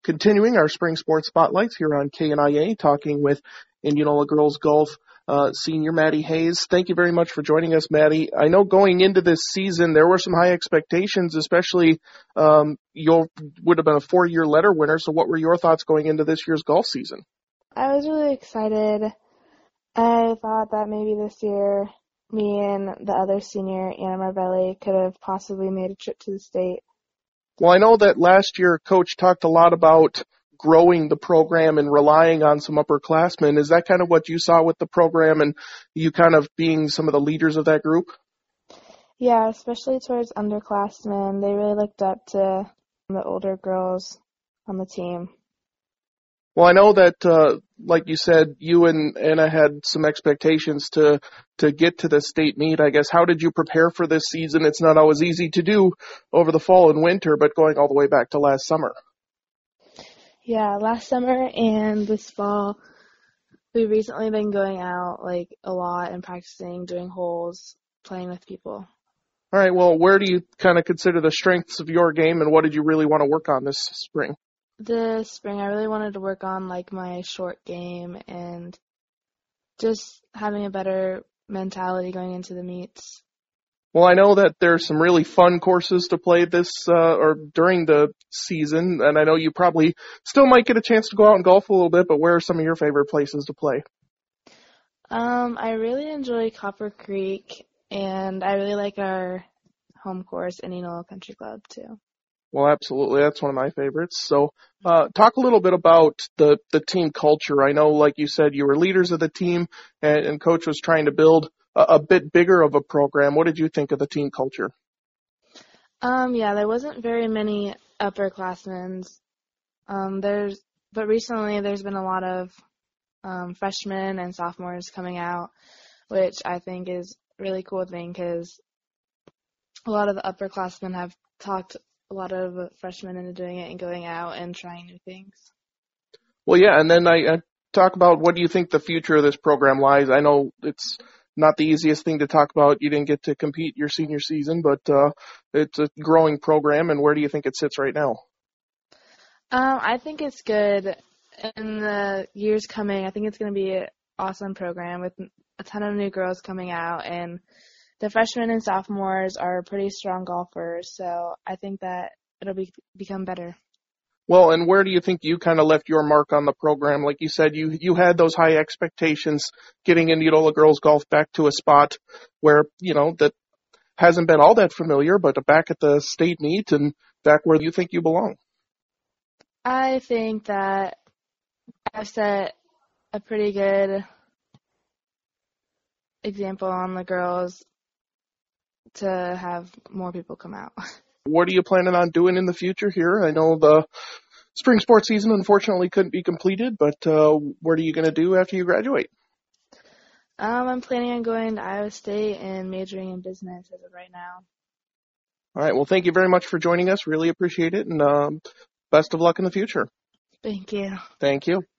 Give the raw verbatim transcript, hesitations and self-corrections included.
continuing our spring sports spotlights here on K N I A, talking with Indianola Girls Golf uh, senior Maddie Hayes. Thank you very much for joining us, Maddie. I know going into this season there were some high expectations, especially um, you would have been a four-year letter winner. So what were your thoughts going into this year's golf season? I was really excited. I thought that maybe this year me and the other senior, Anna Marvelli, could have possibly made a trip to the state. Well, I know that last year Coach talked a lot about growing the program and relying on some upperclassmen. Is that kind of what you saw with the program and you kind of being some of the leaders of that group? Yeah, especially towards underclassmen. They really looked up to the older girls on the team. Well, I know that, uh, like you said, you and Anna had some expectations to to get to the state meet. I guess, how did you prepare for this season? It's not always easy to do over the fall and winter, but going all the way back to last summer. Yeah, last summer and this fall, we've recently been going out like a lot and practicing, doing holes, playing with people. All right, well, where do you kind of consider the strengths of your game, and what did you really want to work on this spring? This spring, I really wanted to work on like my short game and just having a better mentality going into the meets. Well, I know that there's some really fun courses to play this uh, or during the season, and I know you probably still might get a chance to go out and golf a little bit, but where are some of your favorite places to play? Um, I really enjoy Copper Creek, and I really like our home course, Indianola Country Club, too. Well, absolutely. That's one of my favorites. So uh, talk a little bit about the, the team culture. I know, like you said, you were leaders of the team, and, and Coach was trying to build a, a bit bigger of a program. What did you think of the team culture? Um, yeah, there wasn't very many upperclassmen. Um, there's, but recently there's been a lot of um, freshmen and sophomores coming out, which I think is a really cool thing because a lot of the upperclassmen have talked a lot of freshmen into doing it and going out and trying new things. Well, yeah, and then I, I talk about what do you think the future of this program lies. I know it's not the easiest thing to talk about. You didn't get to compete your senior season, but uh, it's a growing program, and where do you think it sits right now? Um, I think it's good. In the years coming, I think it's going to be an awesome program with a ton of new girls coming out, and the freshmen and sophomores are pretty strong golfers, so I think that it'll be become better. Well, and where do you think you kind of left your mark on the program? Like you said, you you had those high expectations getting Indianola Girls Golf back to a spot where, you know, that hasn't been all that familiar, but back at the state meet and back where you think you belong. I think that I've set a pretty good example on the girls to have more people come out. What are you planning on doing in the future here? I know the spring sports season unfortunately couldn't be completed, but uh, what are you going to do after you graduate? Um, I'm planning on going to Iowa State and majoring in business as of right now. All right. Well, thank you very much for joining us. Really appreciate it, and um, best of luck in the future. Thank you. Thank you.